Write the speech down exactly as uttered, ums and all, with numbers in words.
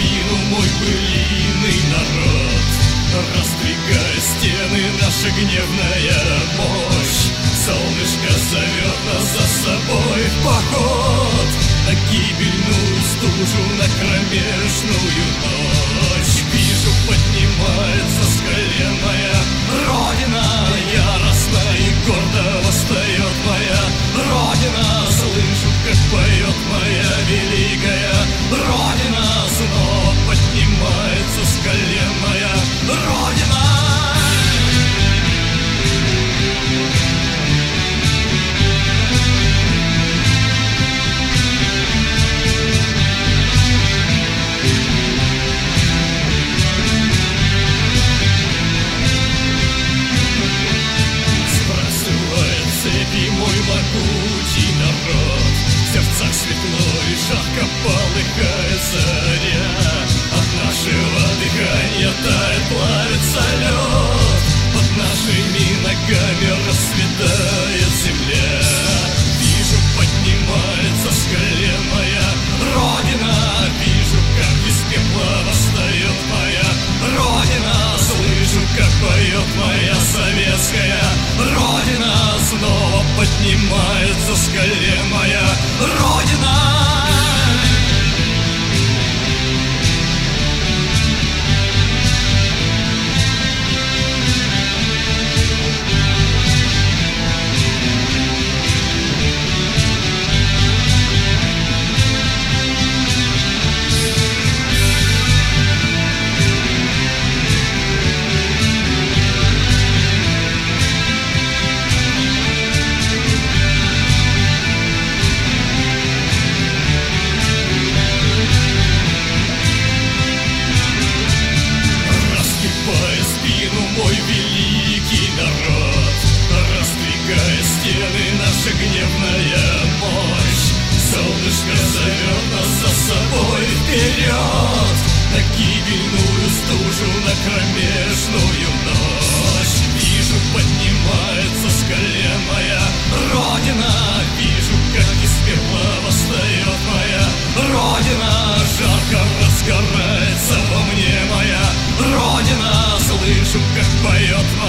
спину мой былиный народ. Раздвигая стены, наша гневная мощь. Солнышко зовет нас за собой в поход, на гибельную стужу, на кромешную ночь. Вижу, поднимается с колен моя Родина, яростно и гордо восстает моя Родина. Слышу, как поет моя великая Родина. Снова поднимается с колен моя Родина. Цепи мой могучий народ, в сердцах светло и жарко полыхает заря. От нашего дыхания тает, плавится лед, под нашими ногами расцветает земля. Вижу, поднимается с колен моя Родина, вижу, как из пепла восстает моя Родина. Слышу, как поет моя советская Родина. Снова поднимается с колен моя Родина. Мой великий народ, раздвигая стены, наша гневная мощь. Солнышко зовет нас за собой вперед, на гибельную стужу, на кромешную ночь. Вижу, поднимается с колен моя Родина, вижу, как из пепла восстает моя Родина. Жарко разгорается во мне моя Родина. Слышу, как поет